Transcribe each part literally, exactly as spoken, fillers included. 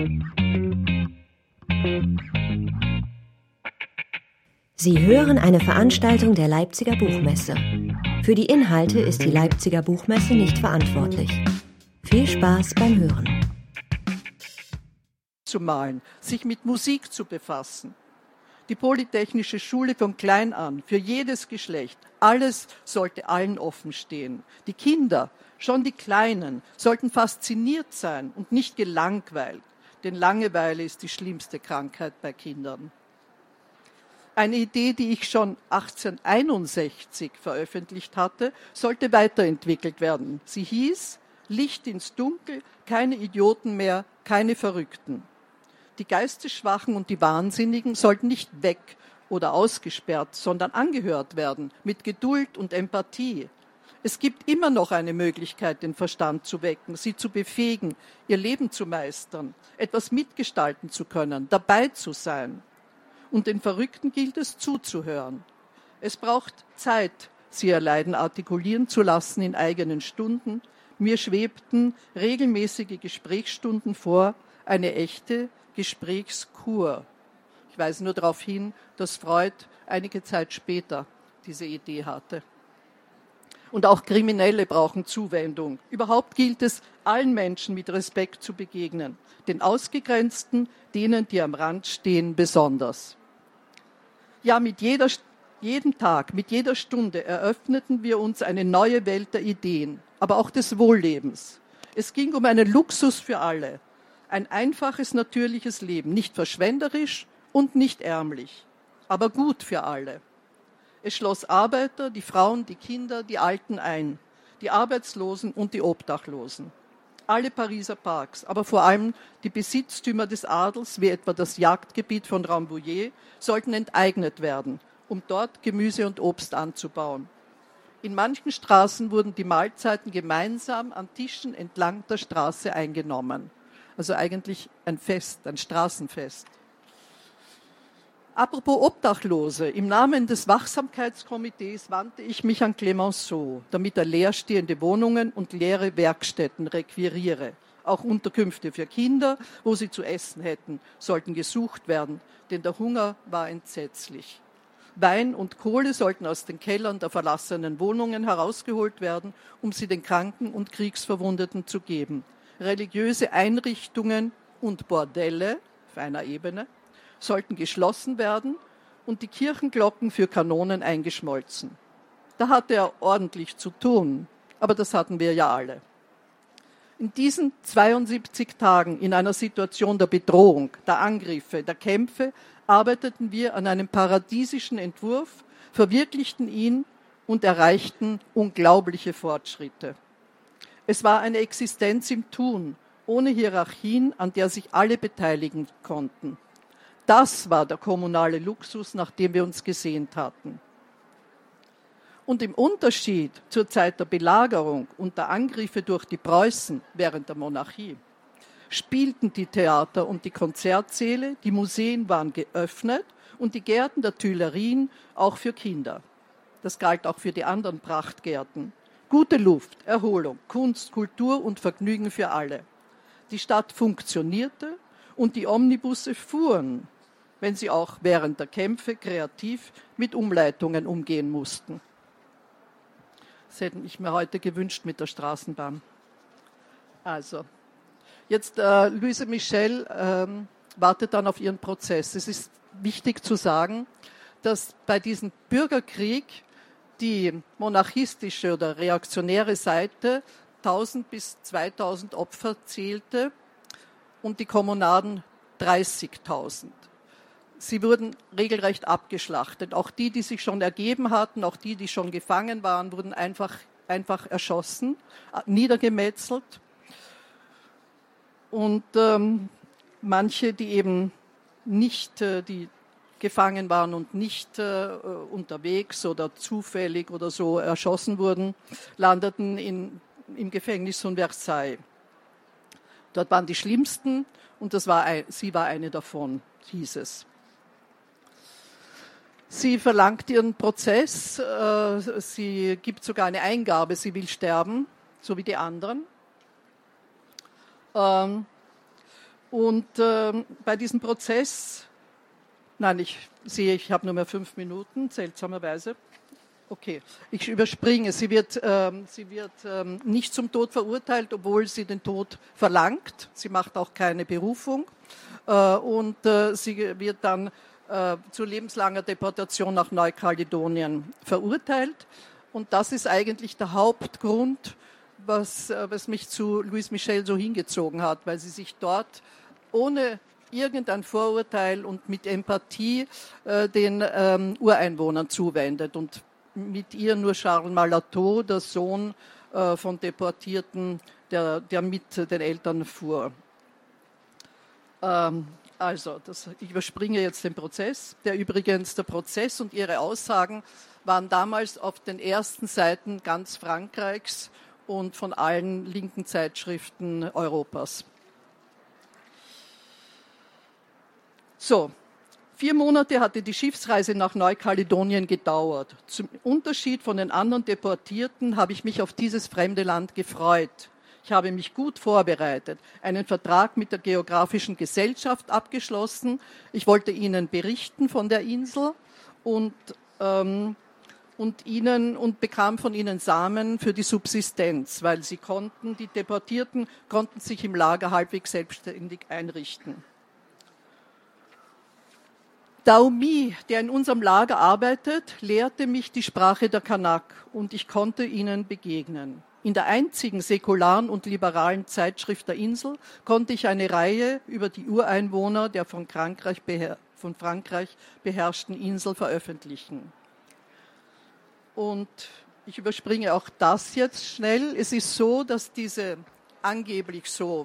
Sie hören eine Veranstaltung der Leipziger Buchmesse. Für die Inhalte ist die Leipziger Buchmesse nicht verantwortlich. Viel Spaß beim Hören. Zu malen, sich mit Musik zu befassen. Die Polytechnische Schule von klein an, für jedes Geschlecht, alles sollte allen offen stehen. Die Kinder, schon die Kleinen, sollten fasziniert sein und nicht gelangweilt, denn Langeweile ist die schlimmste Krankheit bei Kindern. Eine Idee, die ich schon achtzehnhunderteinundsechzig veröffentlicht hatte, sollte weiterentwickelt werden. Sie hieß Licht ins Dunkel, keine Idioten mehr, keine Verrückten. Die Geistesschwachen und die Wahnsinnigen sollten nicht weg oder ausgesperrt, sondern angehört werden, mit Geduld und Empathie. Es gibt immer noch eine Möglichkeit, den Verstand zu wecken, sie zu befähigen, ihr Leben zu meistern, etwas mitgestalten zu können, dabei zu sein. Und den Verrückten gilt es zuzuhören. Es braucht Zeit, sie ihr Leiden artikulieren zu lassen in eigenen Stunden. Mir schwebten regelmäßige Gesprächsstunden vor, eine echte Gesprächskur. Ich weise nur darauf hin, dass Freud einige Zeit später diese Idee hatte. Und auch Kriminelle brauchen Zuwendung. Überhaupt gilt es, allen Menschen mit Respekt zu begegnen. Den Ausgegrenzten, denen, die am Rand stehen, besonders. Ja, mit jeder, jeden Tag, mit jeder Stunde eröffneten wir uns eine neue Welt der Ideen, aber auch des Wohllebens. Es ging um einen Luxus für alle. Ein einfaches, natürliches Leben, nicht verschwenderisch und nicht ärmlich, aber gut für alle. Es schloss Arbeiter, die Frauen, die Kinder, die Alten ein, die Arbeitslosen und die Obdachlosen. Alle Pariser Parks, aber vor allem die Besitztümer des Adels, wie etwa das Jagdgebiet von Rambouillet, sollten enteignet werden, um dort Gemüse und Obst anzubauen. In manchen Straßen wurden die Mahlzeiten gemeinsam an Tischen entlang der Straße eingenommen. Also eigentlich ein Fest, ein Straßenfest. Apropos Obdachlose, im Namen des Wachsamkeitskomitees wandte ich mich an Clemenceau, damit er leerstehende Wohnungen und leere Werkstätten requiriere. Auch Unterkünfte für Kinder, wo sie zu essen hätten, sollten gesucht werden, denn der Hunger war entsetzlich. Wein und Kohle sollten aus den Kellern der verlassenen Wohnungen herausgeholt werden, um sie den Kranken und Kriegsverwundeten zu geben. Religiöse Einrichtungen und Bordelle auf einer Ebene sollten geschlossen werden und die Kirchenglocken für Kanonen eingeschmolzen. Da hatte er ordentlich zu tun, aber das hatten wir ja alle. In diesen zweiundsiebzig Tagen in einer Situation der Bedrohung, der Angriffe, der Kämpfe, arbeiteten wir an einem paradiesischen Entwurf, verwirklichten ihn und erreichten unglaubliche Fortschritte. Es war eine Existenz im Tun, ohne Hierarchien, an der sich alle beteiligen konnten. Das war der kommunale Luxus, nach dem wir uns gesehnt hatten. Und im Unterschied zur Zeit der Belagerung und der Angriffe durch die Preußen während der Monarchie spielten die Theater und die Konzertsäle, die Museen waren geöffnet und die Gärten der Tuilerien auch für Kinder. Das galt auch für die anderen Prachtgärten. Gute Luft, Erholung, Kunst, Kultur und Vergnügen für alle. Die Stadt funktionierte und die Omnibusse fuhren, wenn sie auch während der Kämpfe kreativ mit Umleitungen umgehen mussten. Das hätte ich mir heute gewünscht mit der Straßenbahn. Also, jetzt äh, Louise Michel ähm, wartet dann auf ihren Prozess. Es ist wichtig zu sagen, dass bei diesem Bürgerkrieg die monarchistische oder reaktionäre Seite tausend bis zweitausend Opfer zählte und die Kommunaden dreißigtausend. Sie wurden regelrecht abgeschlachtet. Auch die, die sich schon ergeben hatten, auch die, die schon gefangen waren, wurden einfach, einfach erschossen, niedergemetzelt. Und ähm, manche, die eben nicht, äh, die gefangen waren und nicht äh, unterwegs oder zufällig oder so erschossen wurden, landeten in, im Gefängnis von Versailles. Dort waren die Schlimmsten und das war ein, sie war eine davon, hieß es. Sie verlangt ihren Prozess, äh, sie gibt sogar eine Eingabe, sie will sterben, so wie die anderen. Ähm, Und ähm, bei diesem Prozess, nein, ich sehe, ich habe nur mehr fünf Minuten, seltsamerweise. Okay, ich überspringe. Sie wird, ähm, sie wird ähm, nicht zum Tod verurteilt, obwohl sie den Tod verlangt. Sie macht auch keine Berufung. Äh, und äh, sie wird dann äh, zu lebenslanger Deportation nach Neukaledonien verurteilt. Und das ist eigentlich der Hauptgrund, was, äh, was mich zu Louise Michel so hingezogen hat, weil sie sich dort ohne irgendein Vorurteil und mit Empathie äh, den ähm, Ureinwohnern zuwendet. Und mit ihr nur Charles Malato, der Sohn äh, von Deportierten, der, der mit den Eltern fuhr. Ähm, also, das, ich überspringe jetzt den Prozess. Der übrigens, der Prozess und ihre Aussagen waren damals auf den ersten Seiten ganz Frankreichs und von allen linken Zeitschriften Europas. So. Vier Monate hatte die Schiffsreise nach Neukaledonien gedauert. Zum Unterschied von den anderen Deportierten habe ich mich auf dieses fremde Land gefreut. Ich habe mich gut vorbereitet, einen Vertrag mit der Geographischen Gesellschaft abgeschlossen. Ich wollte ihnen berichten von der Insel und, ähm, und, ihnen, und bekam von ihnen Samen für die Subsistenz, weil sie konnten, die Deportierten konnten sich im Lager halbwegs selbstständig einrichten. Daoumi, der in unserem Lager arbeitet, lehrte mich die Sprache der Kanak und ich konnte ihnen begegnen. In der einzigen säkularen und liberalen Zeitschrift der Insel konnte ich eine Reihe über die Ureinwohner der von Frankreich, beher- von Frankreich beherrschten Insel veröffentlichen. Und ich überspringe auch das jetzt schnell. Es ist so, dass diese angeblich so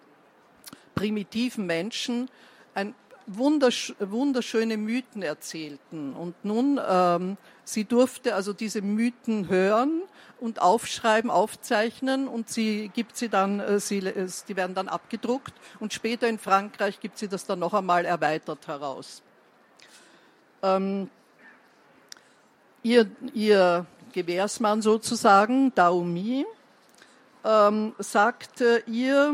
primitiven Menschen ein Wundersch- wunderschöne Mythen erzählten. Und nun, ähm, sie durfte also diese Mythen hören und aufschreiben, aufzeichnen und sie gibt sie dann, äh, sie, äh, die werden dann abgedruckt und später in Frankreich gibt sie das dann noch einmal erweitert heraus. Ähm, ihr, ihr Gewährsmann sozusagen, Daoumi, ähm, sagte ihr,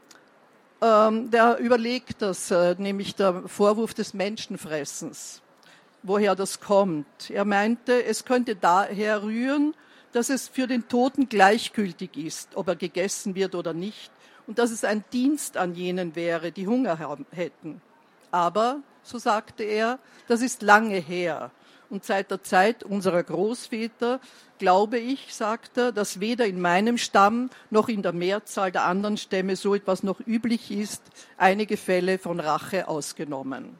der überlegt das, nämlich der Vorwurf des Menschenfressens, woher das kommt. Er meinte, es könnte daher rühren, dass es für den Toten gleichgültig ist, ob er gegessen wird oder nicht, und dass es ein Dienst an jenen wäre, die Hunger haben, hätten. Aber, so sagte er, das ist lange her. Und seit der Zeit unserer Großväter glaube ich, sagt er, dass weder in meinem Stamm noch in der Mehrzahl der anderen Stämme so etwas noch üblich ist, einige Fälle von Rache ausgenommen.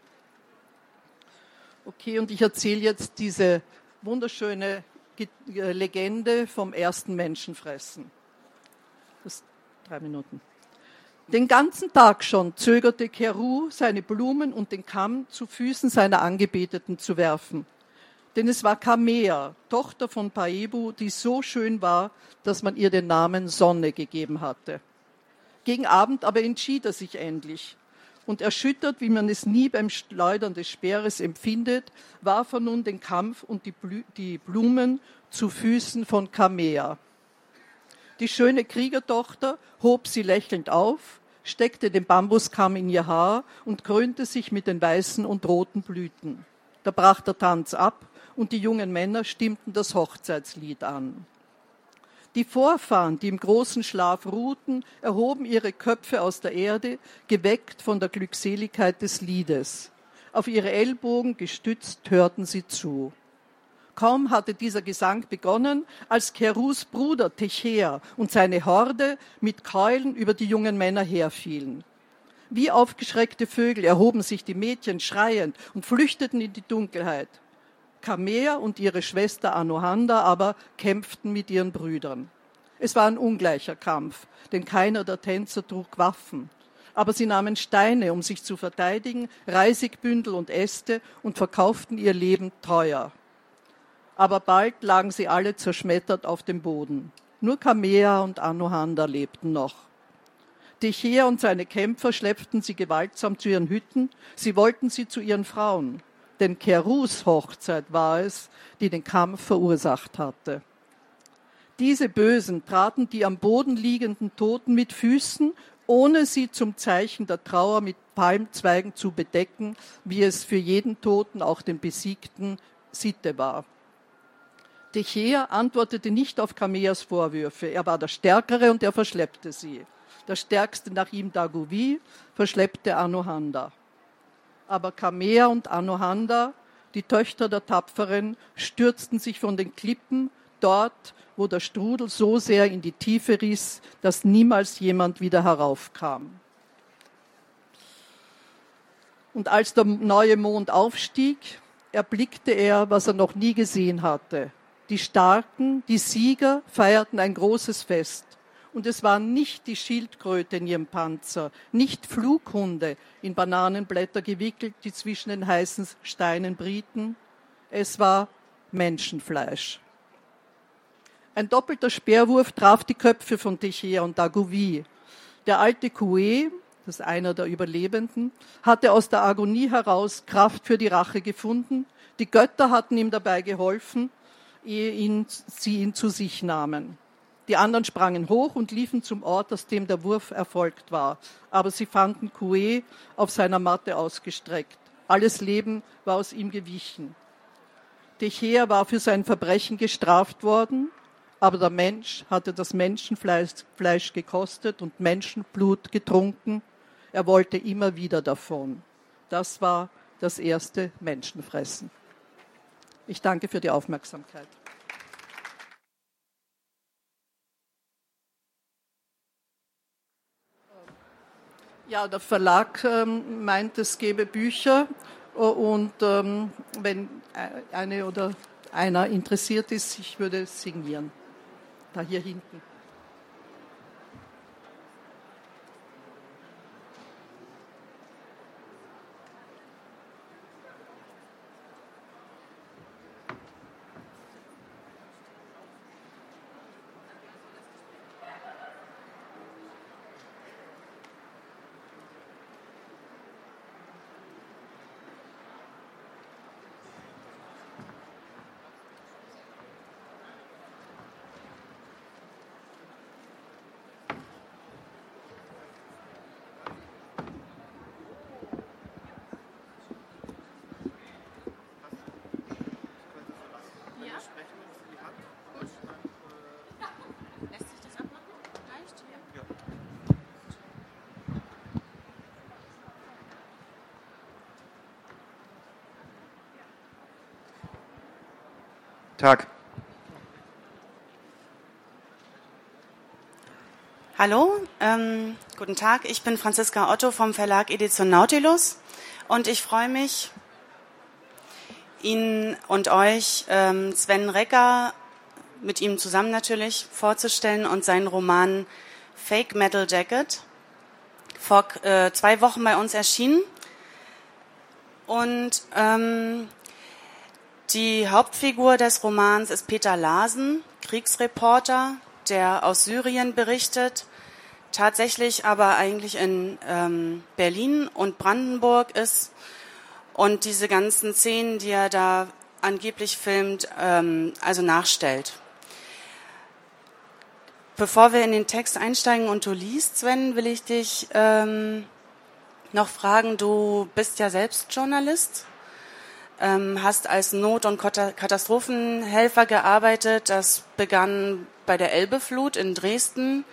Okay, und ich erzähle jetzt diese wunderschöne Legende vom ersten Menschenfressen. Das ist drei Minuten. Den ganzen Tag schon zögerte Keru, seine Blumen und den Kamm zu Füßen seiner Angebeteten zu werfen. Denn es war Kamea, Tochter von Paebu, die so schön war, dass man ihr den Namen Sonne gegeben hatte. Gegen Abend aber entschied er sich endlich. Und erschüttert, wie man es nie beim Schleudern des Speeres empfindet, warf er nun den Kampf und die, Blü- die Blumen zu Füßen von Kamea. Die schöne Kriegertochter hob sie lächelnd auf, steckte den Bambuskamm in ihr Haar und krönte sich mit den weißen und roten Blüten. Da brach der Tanz ab und die jungen Männer stimmten das Hochzeitslied an. Die Vorfahren, die im großen Schlaf ruhten, erhoben ihre Köpfe aus der Erde, geweckt von der Glückseligkeit des Liedes. Auf ihre Ellbogen gestützt hörten sie zu. Kaum hatte dieser Gesang begonnen, als Kerus Bruder Techea und seine Horde mit Keulen über die jungen Männer herfielen. Wie aufgeschreckte Vögel erhoben sich die Mädchen schreiend und flüchteten in die Dunkelheit. Kamea und ihre Schwester Anohanda aber kämpften mit ihren Brüdern. Es war ein ungleicher Kampf, denn keiner der Tänzer trug Waffen. Aber sie nahmen Steine, um sich zu verteidigen, Reisigbündel und Äste und verkauften ihr Leben teuer. Aber bald lagen sie alle zerschmettert auf dem Boden. Nur Kamea und Anohanda lebten noch. Techea und seine Kämpfer schleppten sie gewaltsam zu ihren Hütten. Sie wollten sie zu ihren Frauen. Denn Kerus Hochzeit war es, die den Kampf verursacht hatte. Diese Bösen traten die am Boden liegenden Toten mit Füßen ohne sie zum Zeichen der Trauer mit Palmzweigen zu bedecken, wie es für jeden Toten, auch den Besiegten, Sitte war. Techea antwortete nicht auf Kameas Vorwürfe. Er war der Stärkere und er verschleppte sie. Der Stärkste nach ihm, Dagovy, verschleppte Anohanda. Aber Kamea und Anohanda, die Töchter der Tapferen, stürzten sich von den Klippen dort, wo der Strudel so sehr in die Tiefe riss, dass niemals jemand wieder heraufkam. Und als der neue Mond aufstieg, erblickte er, was er noch nie gesehen hatte. Die Starken, die Sieger feierten ein großes Fest. Und es waren nicht die Schildkröte in ihrem Panzer, nicht Flughunde in Bananenblätter gewickelt, die zwischen den heißen Steinen brieten. Es war Menschenfleisch. Ein doppelter Speerwurf traf die Köpfe von Techea und Dagovy. Der alte Coué, das ist einer der Überlebenden, hatte aus der Agonie heraus Kraft für die Rache gefunden. Die Götter hatten ihm dabei geholfen, ehe ihn, sie ihn zu sich nahmen. Die anderen sprangen hoch und liefen zum Ort, aus dem der Wurf erfolgt war. Aber sie fanden Coué auf seiner Matte ausgestreckt. Alles Leben war aus ihm gewichen. Techea war für sein Verbrechen gestraft worden, aber der Mensch hatte das Menschenfleisch Fleisch gekostet und Menschenblut getrunken. Er wollte immer wieder davon. Das war das erste Menschenfressen. Ich danke für die Aufmerksamkeit. Ja, der Verlag ähm, meint, es gäbe Bücher und ähm, wenn eine oder einer interessiert ist, ich würde signieren. Da hier hinten. Tag. Hallo, ähm, guten Tag. Ich bin Franziska Otto vom Verlag Edition Nautilus und ich freue mich, Ihnen und euch ähm, Sven Recker, mit ihm zusammen natürlich, vorzustellen und seinen Roman Fake Metal Jacket, vor äh, zwei Wochen bei uns erschienen. Und ähm, die Hauptfigur des Romans ist Peter Larsen, Kriegsreporter, der aus Syrien berichtet, tatsächlich aber eigentlich in ähm, Berlin und Brandenburg ist und diese ganzen Szenen, die er da angeblich filmt, ähm, also nachstellt. Bevor wir in den Text einsteigen und du liest, Sven, will ich dich ähm, noch fragen, du bist ja selbst Journalist. Hast als Not- und Katastrophenhelfer gearbeitet. Das begann bei der Elbeflut in Dresden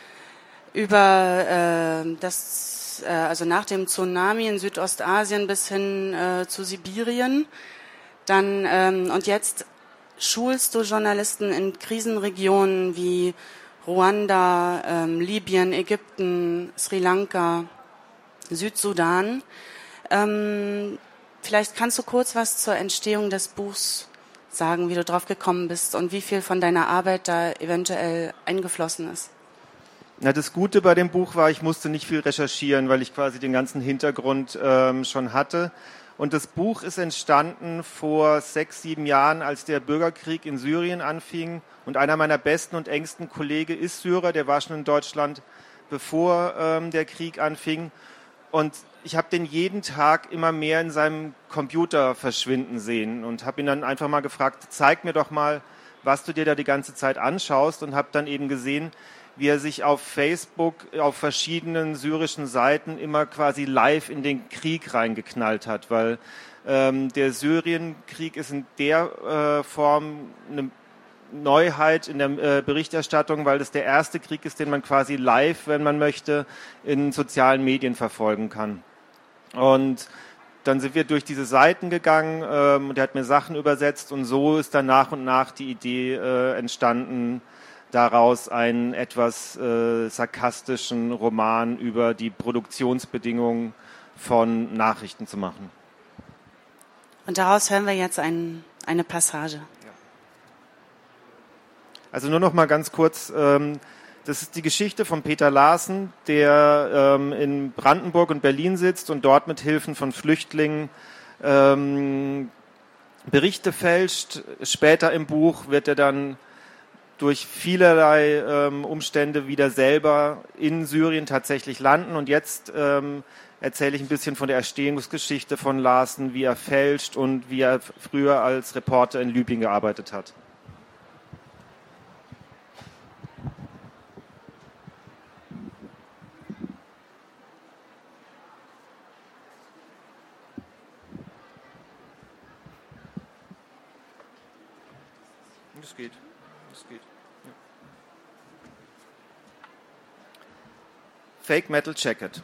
über äh, das, äh, also nach dem Tsunami in Südostasien bis hin äh, zu Sibirien. Dann ähm, und jetzt schulst du Journalisten in Krisenregionen wie Ruanda, ähm, Libyen, Ägypten, Sri Lanka, Südsudan. Ähm, Vielleicht kannst du kurz was zur Entstehung des Buchs sagen, wie du drauf gekommen bist und wie viel von deiner Arbeit da eventuell eingeflossen ist. Na, das Gute bei dem Buch war, ich musste nicht viel recherchieren, weil ich quasi den ganzen Hintergrund ähm, schon hatte. Und das Buch ist entstanden vor sechs, sieben Jahren, als der Bürgerkrieg in Syrien anfing. Und einer meiner besten und engsten Kollegen ist Syrer, der war schon in Deutschland, bevor ähm, der Krieg anfing. Und ich habe den jeden Tag immer mehr in seinem Computer verschwinden sehen und habe ihn dann einfach mal gefragt, zeig mir doch mal, was du dir da die ganze Zeit anschaust, und habe dann eben gesehen, wie er sich auf Facebook auf verschiedenen syrischen Seiten immer quasi live in den Krieg reingeknallt hat, weil ähm, der Syrienkrieg ist in der äh, Form eine Neuheit in der äh, Berichterstattung, weil das der erste Krieg ist, den man quasi live, wenn man möchte, in sozialen Medien verfolgen kann. Und dann sind wir durch diese Seiten gegangen ähm, und er hat mir Sachen übersetzt und so ist dann nach und nach die Idee äh, entstanden, daraus einen etwas äh, sarkastischen Roman über die Produktionsbedingungen von Nachrichten zu machen. Und daraus hören wir jetzt ein, eine Passage. Also nur noch mal ganz kurz, ähm, das ist die Geschichte von Peter Larsen, der ähm, in Brandenburg und Berlin sitzt und dort mit Hilfen von Flüchtlingen ähm, Berichte fälscht. Später im Buch wird er dann durch vielerlei ähm, Umstände wieder selber in Syrien tatsächlich landen. Und jetzt ähm, erzähle ich ein bisschen von der Entstehungsgeschichte von Larsen, wie er fälscht und wie er früher als Reporter in Libyen gearbeitet hat. Das geht. Das geht. Ja. Fake Metal Jacket.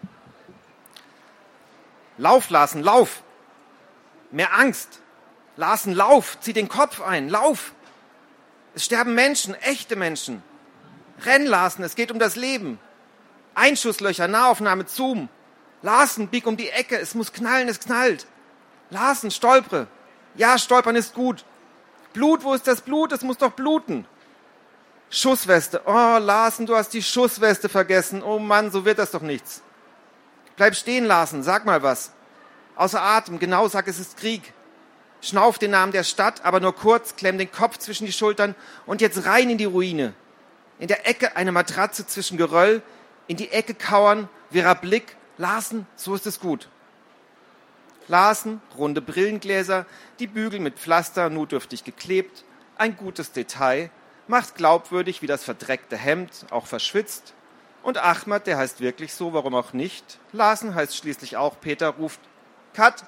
Lauf, Larsen, lauf! Mehr Angst! Larsen, lauf! Zieh den Kopf ein! Lauf! Es sterben Menschen, echte Menschen. Renn, Larsen, es geht um das Leben. Einschusslöcher, Nahaufnahme, Zoom. Larsen, bieg um die Ecke, es muss knallen, es knallt. Larsen, stolpere. Ja, stolpern ist gut. Blut, wo ist das Blut? Es muss doch bluten. Schussweste. Oh, Larsen, du hast die Schussweste vergessen. Oh Mann, so wird das doch nichts. Bleib stehen, Larsen, sag mal was. Außer Atem, genau, sag, es ist Krieg. Schnauf den Namen der Stadt, aber nur kurz, klemm den Kopf zwischen die Schultern und jetzt rein in die Ruine. In der Ecke eine Matratze zwischen Geröll, in die Ecke kauern, wirrer Blick. Larsen, so ist es gut. Larsen, runde Brillengläser, die Bügel mit Pflaster notdürftig geklebt, ein gutes Detail, macht glaubwürdig wie das verdreckte Hemd, auch verschwitzt. Und Ahmad, der heißt wirklich so, warum auch nicht. Larsen heißt schließlich auch, Peter ruft, Cut.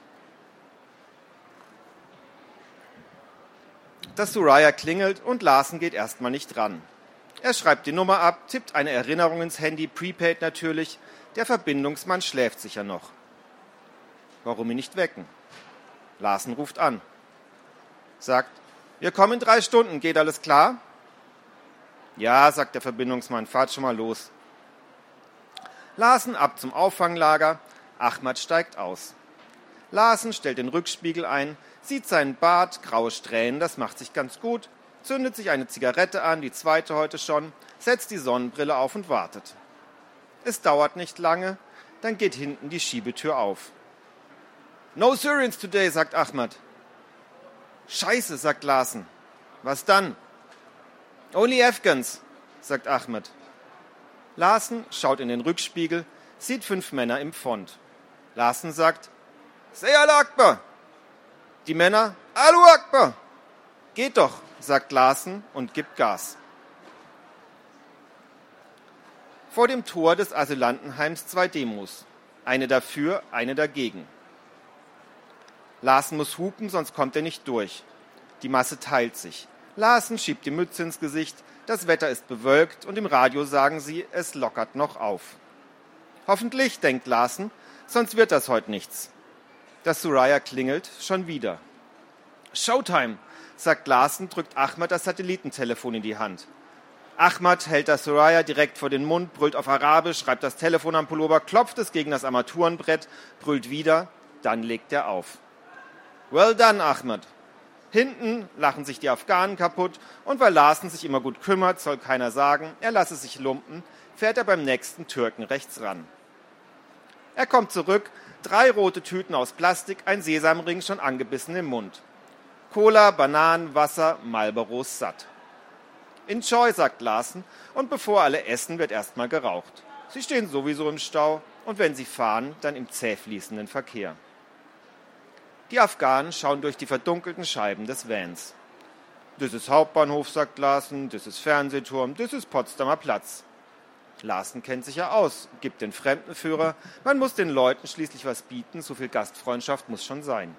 Das Suraya klingelt und Larsen geht erstmal nicht ran. Er schreibt die Nummer ab, tippt eine Erinnerung ins Handy, prepaid natürlich, der Verbindungsmann schläft sicher noch. Warum ihn nicht wecken? Larsen ruft an. Sagt, wir kommen in drei Stunden, geht alles klar? Ja, sagt der Verbindungsmann, fahrt schon mal los. Larsen ab zum Auffanglager, Ahmad steigt aus. Larsen stellt den Rückspiegel ein, sieht seinen Bart, graue Strähnen, das macht sich ganz gut, zündet sich eine Zigarette an, die zweite heute schon, setzt die Sonnenbrille auf und wartet. Es dauert nicht lange, dann geht hinten die Schiebetür auf. No Syrians today, sagt Ahmad. Scheiße, sagt Larsen. Was dann? Only Afghans, sagt Ahmad. Larsen schaut in den Rückspiegel, sieht fünf Männer im Fond. Larsen sagt, Say Allah Akbar. Die Männer, Allahu Akbar. Geht doch, sagt Larsen und gibt Gas. Vor dem Tor des Asylantenheims zwei Demos. Eine dafür, eine dagegen. Larsen muss hupen, sonst kommt er nicht durch. Die Masse teilt sich. Larsen schiebt die Mütze ins Gesicht, das Wetter ist bewölkt und im Radio sagen sie, es lockert noch auf. Hoffentlich, denkt Larsen, sonst wird das heute nichts. Das Suraya klingelt schon wieder. Showtime, sagt Larsen, drückt Ahmad das Satellitentelefon in die Hand. Ahmad hält das Suraya direkt vor den Mund, brüllt auf Arabisch, schreibt das Telefon am Pullover, klopft es gegen das Armaturenbrett, brüllt wieder, dann legt er auf. Well done, Ahmad. Hinten lachen sich die Afghanen kaputt und weil Larsen sich immer gut kümmert, soll keiner sagen, er lasse sich lumpen, fährt er beim nächsten Türken rechts ran. Er kommt zurück, drei rote Tüten aus Plastik, ein Sesamring schon angebissen im Mund. Cola, Bananen, Wasser, Marlboros satt. Enjoy, sagt Larsen, und bevor alle essen, wird erstmal geraucht. Sie stehen sowieso im Stau und wenn sie fahren, dann im zäh fließenden Verkehr. Die Afghanen schauen durch die verdunkelten Scheiben des Vans. Das ist Hauptbahnhof, sagt Larsen, das ist Fernsehturm, das ist Potsdamer Platz. Larsen kennt sich ja aus, gibt den Fremdenführer, man muss den Leuten schließlich was bieten, so viel Gastfreundschaft muss schon sein.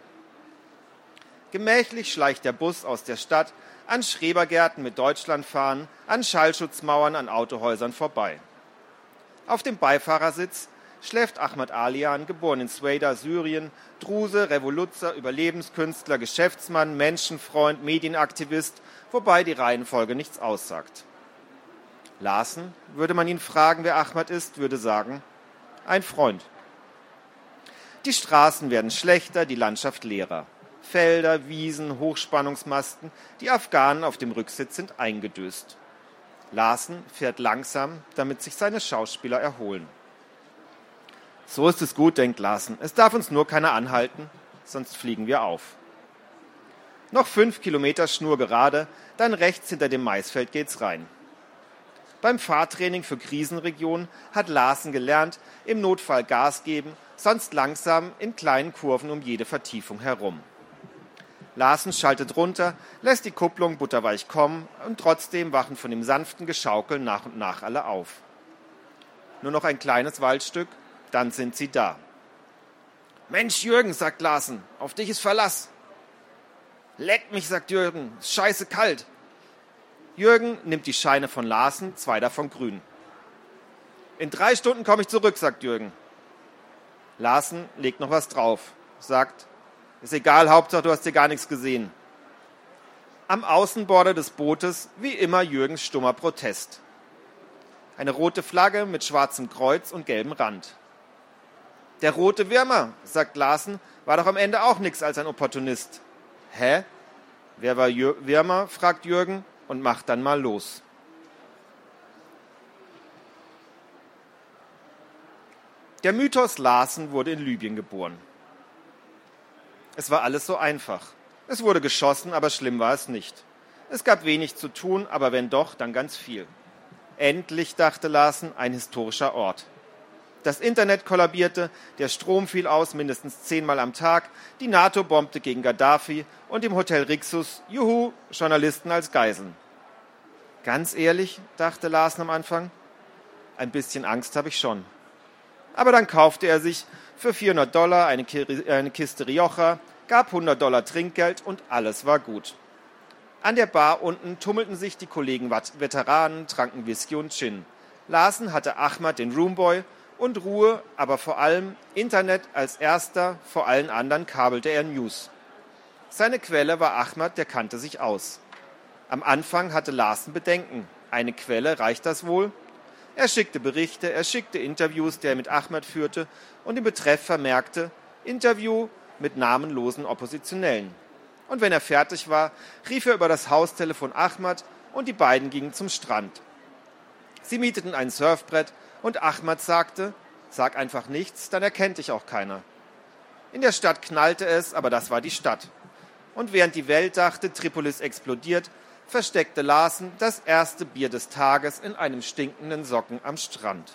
Gemächlich schleicht der Bus aus der Stadt an Schrebergärten mit Deutschlandfahnen, an Schallschutzmauern, an Autohäusern vorbei. Auf dem Beifahrersitz schläft Ahmad Alian, geboren in Sueda, Syrien, Druse, Revoluzer, Überlebenskünstler, Geschäftsmann, Menschenfreund, Medienaktivist, wobei die Reihenfolge nichts aussagt. Larsen, würde man ihn fragen, wer Ahmad ist, würde sagen, ein Freund. Die Straßen werden schlechter, die Landschaft leerer. Felder, Wiesen, Hochspannungsmasten, die Afghanen auf dem Rücksitz sind eingedöst. Larsen fährt langsam, damit sich seine Schauspieler erholen. So ist es gut, denkt Larsen. Es darf uns nur keiner anhalten, sonst fliegen wir auf. Noch fünf Kilometer schnurgerade, dann rechts hinter dem Maisfeld geht's rein. Beim Fahrtraining für Krisenregionen hat Larsen gelernt, im Notfall Gas geben, sonst langsam in kleinen Kurven um jede Vertiefung herum. Larsen schaltet runter, lässt die Kupplung butterweich kommen und trotzdem wachen von dem sanften Geschaukel nach und nach alle auf. Nur noch ein kleines Waldstück, dann sind sie da. »Mensch, Jürgen«, sagt Larsen, »auf dich ist Verlass.« »Leck mich«, sagt Jürgen, »ist scheiße kalt.« Jürgen nimmt die Scheine von Larsen, zwei davon grün. »In drei Stunden komme ich zurück«, sagt Jürgen. Larsen legt noch was drauf, sagt, »ist egal, Hauptsache du hast hier gar nichts gesehen.« Am Außenborder des Bootes wie immer Jürgens stummer Protest. Eine rote Flagge mit schwarzem Kreuz und gelbem Rand. »Der rote Wirmer«, sagt Larsen, »war doch am Ende auch nichts als ein Opportunist.« »Hä? Wer war Jür- Wirmer?«, fragt Jürgen und macht dann mal los. Der Mythos Larsen wurde in Libyen geboren. Es war alles so einfach. Es wurde geschossen, aber schlimm war es nicht. Es gab wenig zu tun, aber wenn doch, dann ganz viel. Endlich, dachte Larsen, ein historischer Ort. Das Internet kollabierte, der Strom fiel aus mindestens zehnmal am Tag, die NATO bombte gegen Gaddafi und im Hotel Rixus, juhu, Journalisten als Geiseln. Ganz ehrlich, dachte Larsen am Anfang, ein bisschen Angst habe ich schon. Aber dann kaufte er sich für vierhundert Dollar eine, Ki- eine Kiste Rioja, gab hundert Dollar Trinkgeld und alles war gut. An der Bar unten tummelten sich die Kollegen Veteranen, tranken Whisky und Gin. Larsen hatte Ahmad den Roomboy und Ruhe, aber vor allem Internet als erster, vor allen anderen kabelte er News. Seine Quelle war Ahmad, der kannte sich aus. Am Anfang hatte Larsen Bedenken. Eine Quelle, reicht das wohl? Er schickte Berichte, er schickte Interviews, die er mit Ahmad führte und im Betreff vermerkte, Interview mit namenlosen Oppositionellen. Und wenn er fertig war, rief er über das Haustelefon Ahmad und die beiden gingen zum Strand. Sie mieteten ein Surfbrett und Ahmad sagte, sag einfach nichts, dann erkennt dich auch keiner. In der Stadt knallte es, aber das war die Stadt. Und während die Welt dachte, Tripolis explodiert, versteckte Larsen das erste Bier des Tages in einem stinkenden Socken am Strand.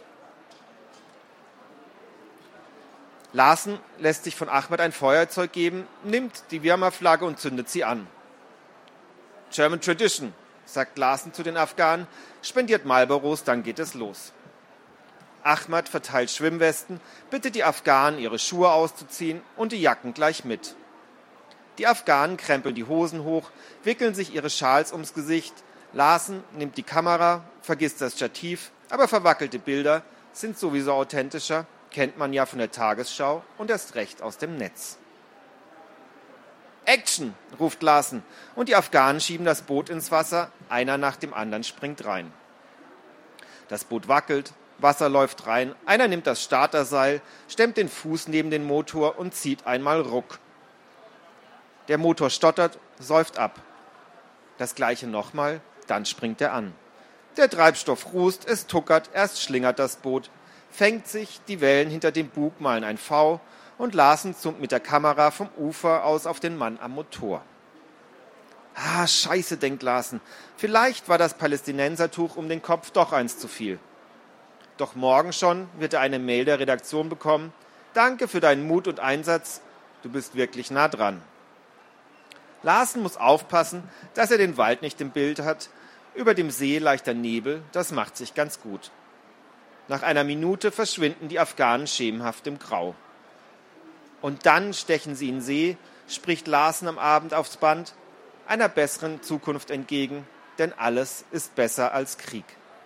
Larsen lässt sich von Ahmad ein Feuerzeug geben, nimmt die Wirma-Flagge und zündet sie an. German Tradition, sagt Larsen zu den Afghanen, spendiert Marlboros, dann geht es los. Ahmad verteilt Schwimmwesten, bittet die Afghanen, ihre Schuhe auszuziehen und die Jacken gleich mit. Die Afghanen krempeln die Hosen hoch, wickeln sich ihre Schals ums Gesicht. Larsen nimmt die Kamera, vergisst das Stativ, aber verwackelte Bilder sind sowieso authentischer, kennt man ja von der Tagesschau und erst recht aus dem Netz. Action, ruft Larsen, und die Afghanen schieben das Boot ins Wasser, einer nach dem anderen springt rein. Das Boot wackelt, Wasser läuft rein, einer nimmt das Starterseil, stemmt den Fuß neben den Motor und zieht einmal Ruck. Der Motor stottert, säuft ab. Das gleiche nochmal, dann springt er an. Der Treibstoff rußt, es tuckert, erst schlingert das Boot, fängt sich, die Wellen hinter dem Bug malen ein V und Larsen zoomt mit der Kamera vom Ufer aus auf den Mann am Motor. Ah, scheiße, denkt Larsen, vielleicht war das Palästinensertuch um den Kopf doch eins zu viel. Doch morgen schon wird er eine Mail der Redaktion bekommen. Danke für deinen Mut und Einsatz, du bist wirklich nah dran. Larsen muss aufpassen, dass er den Wald nicht im Bild hat. Über dem See leichter Nebel, das macht sich ganz gut. Nach einer Minute verschwinden die Afghanen schemenhaft im Grau. Und dann stechen sie in See, spricht Larsen am Abend aufs Band, einer besseren Zukunft entgegen, denn alles ist besser als Krieg.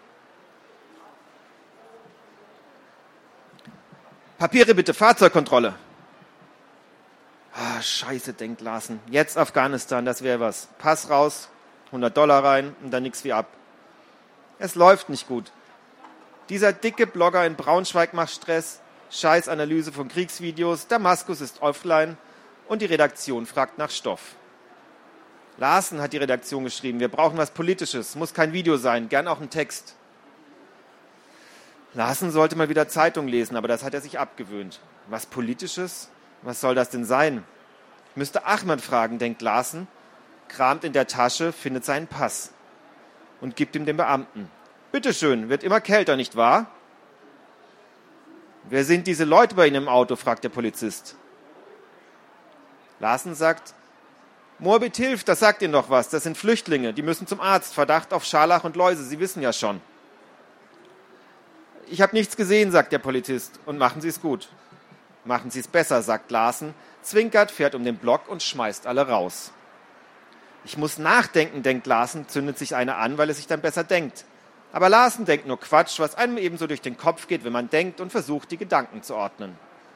Papiere bitte, Fahrzeugkontrolle. Ah, scheiße, denkt Larsen. Jetzt Afghanistan, das wäre was. Pass raus, hundert Dollar rein und dann nix wie ab. Es läuft nicht gut. Dieser dicke Blogger in Braunschweig macht Stress, scheiß Analyse von Kriegsvideos, Damaskus ist offline und die Redaktion fragt nach Stoff. Larsen hat die Redaktion geschrieben, wir brauchen was Politisches, muss kein Video sein, gern auch ein Text. Larsen sollte mal wieder Zeitung lesen, aber das hat er sich abgewöhnt. Was Politisches? Was soll das denn sein? Ich müsste Ahmad fragen, denkt Larsen, kramt in der Tasche, findet seinen Pass und gibt ihm den Beamten. Bitteschön, wird immer kälter, nicht wahr? Wer sind diese Leute bei Ihnen im Auto, fragt der Polizist. Larsen sagt, Moabit hilft, das sagt Ihnen doch was, das sind Flüchtlinge, die müssen zum Arzt, Verdacht auf Scharlach und Läuse, Sie wissen ja schon. Ich habe nichts gesehen, sagt der Polizist, und machen Sie es gut. Machen Sie es besser, sagt Larsen, zwinkert, fährt um den Block und schmeißt alle raus. Ich muss nachdenken, denkt Larsen, zündet sich eine an, weil es sich dann besser denkt. Aber Larsen denkt nur Quatsch, was einem ebenso durch den Kopf geht, wenn man denkt und versucht, die Gedanken zu ordnen.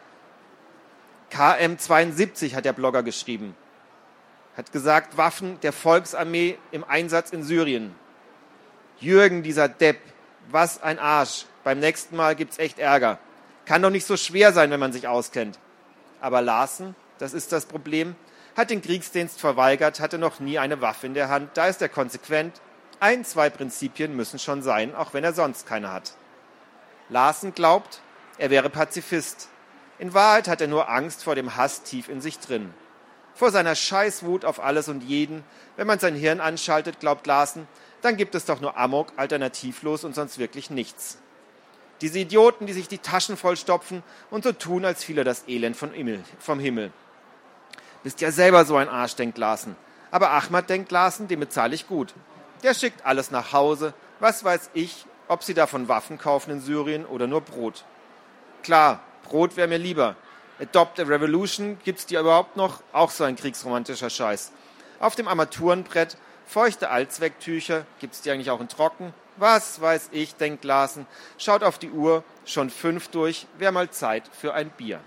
K M zweiundsiebzig hat der Blogger geschrieben. Hat gesagt, Waffen der Volksarmee im Einsatz in Syrien. Jürgen, dieser Depp, was ein Arsch. Beim nächsten Mal gibt's echt Ärger. Kann doch nicht so schwer sein, wenn man sich auskennt. Aber Larsen, das ist das Problem, hat den Kriegsdienst verweigert, hatte noch nie eine Waffe in der Hand. Da ist er konsequent. Ein, zwei Prinzipien müssen schon sein, auch wenn er sonst keine hat. Larsen glaubt, er wäre Pazifist. In Wahrheit hat er nur Angst vor dem Hass tief in sich drin. Vor seiner Scheißwut auf alles und jeden. Wenn man sein Hirn anschaltet, glaubt Larsen, dann gibt es doch nur Amok, alternativlos und sonst wirklich nichts. Diese Idioten, die sich die Taschen vollstopfen und so tun, als fiele das Elend vom Himmel. Vom Himmel. Bist ja selber so ein Arsch, denkt Larsen. Aber Ahmad, denkt Larsen, dem bezahle ich gut. Der schickt alles nach Hause. Was weiß ich, ob sie davon Waffen kaufen in Syrien oder nur Brot. Klar, Brot wäre mir lieber. Adopt a Revolution, gibt's die überhaupt noch? Auch so ein kriegsromantischer Scheiß. Auf dem Armaturenbrett, feuchte Allzwecktücher, gibt's die eigentlich auch in Trocken? Was weiß ich, denkt Larsen, schaut auf die Uhr, schon fünf durch, wäre mal Zeit für ein Bier.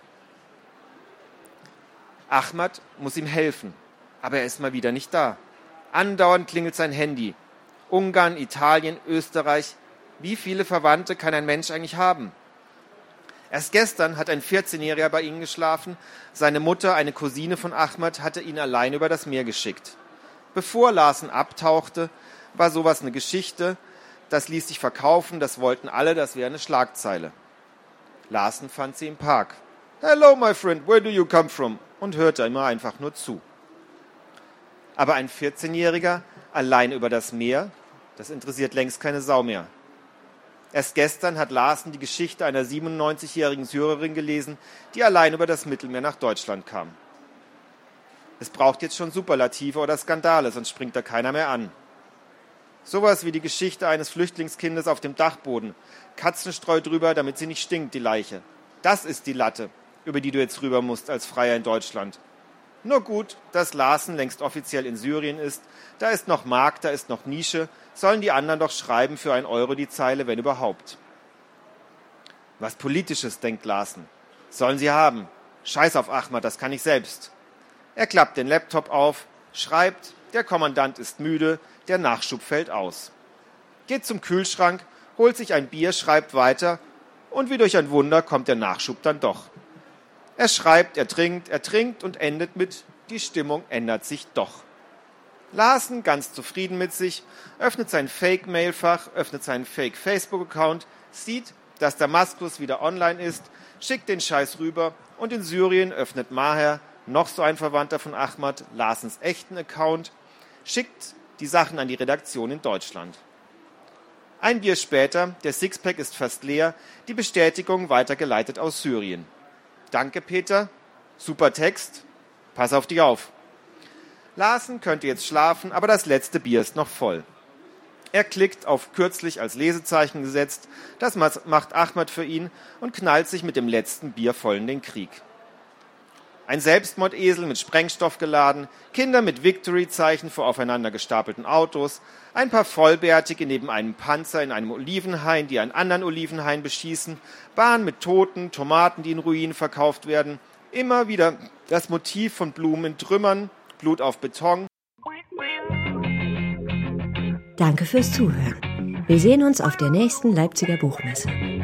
Ahmad muss ihm helfen, aber er ist mal wieder nicht da. Andauernd klingelt sein Handy. Ungarn, Italien, Österreich. Wie viele Verwandte kann ein Mensch eigentlich haben? Erst gestern hat ein vierzehnjähriger bei ihnen geschlafen. Seine Mutter, eine Cousine von Ahmad, hatte ihn allein über das Meer geschickt. Bevor Larsen abtauchte, war sowas eine Geschichte. Das ließ sich verkaufen, das wollten alle, das wäre eine Schlagzeile. Larsen fand sie im Park. Hello, my friend, where do you come from? Und hörte immer einfach nur zu. Aber ein vierzehnjähriger allein über das Meer, das interessiert längst keine Sau mehr. Erst gestern hat Larsen die Geschichte einer siebenundneunzigjährigen Syrerin gelesen, die allein über das Mittelmeer nach Deutschland kam. Es braucht jetzt schon Superlative oder Skandale, sonst springt da keiner mehr an. Sowas wie die Geschichte eines Flüchtlingskindes auf dem Dachboden. Katzenstreu drüber, damit sie nicht stinkt, die Leiche. Das ist die Latte, über die du jetzt rüber musst als Freier in Deutschland. Nur gut, dass Larsen längst offiziell in Syrien ist. Da ist noch Markt, da ist noch Nische. Sollen die anderen doch schreiben für ein Euro die Zeile, wenn überhaupt. Was Politisches, denkt Larsen. Sollen sie haben. Scheiß auf Ahmad, das kann ich selbst. Er klappt den Laptop auf, schreibt, der Kommandant ist müde, der Nachschub fällt aus. Geht zum Kühlschrank, holt sich ein Bier, schreibt weiter und wie durch ein Wunder kommt der Nachschub dann doch. Er schreibt, er trinkt, er trinkt und endet mit, die Stimmung ändert sich doch. Larsen, ganz zufrieden mit sich, öffnet sein Fake-Mailfach, öffnet seinen Fake-Facebook-Account, sieht, dass Damaskus wieder online ist, schickt den Scheiß rüber und in Syrien öffnet Maher, noch so ein Verwandter von Ahmad, Larsens echten Account, schickt die Sachen an die Redaktion in Deutschland. Ein Bier später, der Sixpack ist fast leer, die Bestätigung weitergeleitet aus Syrien. Danke, Peter. Super Text. Pass auf dich auf. Larsen könnte jetzt schlafen, aber das letzte Bier ist noch voll. Er klickt auf kürzlich als Lesezeichen gesetzt, das macht Ahmad für ihn und knallt sich mit dem letzten Bier voll in den Krieg. Ein Selbstmordesel mit Sprengstoff geladen, Kinder mit Victory-Zeichen vor aufeinander gestapelten Autos, ein paar Vollbärtige neben einem Panzer in einem Olivenhain, die einen anderen Olivenhain beschießen, Bahn mit Toten, Tomaten, die in Ruinen verkauft werden, immer wieder das Motiv von Blumen in Trümmern, Blut auf Beton. Danke fürs Zuhören. Wir sehen uns auf der nächsten Leipziger Buchmesse.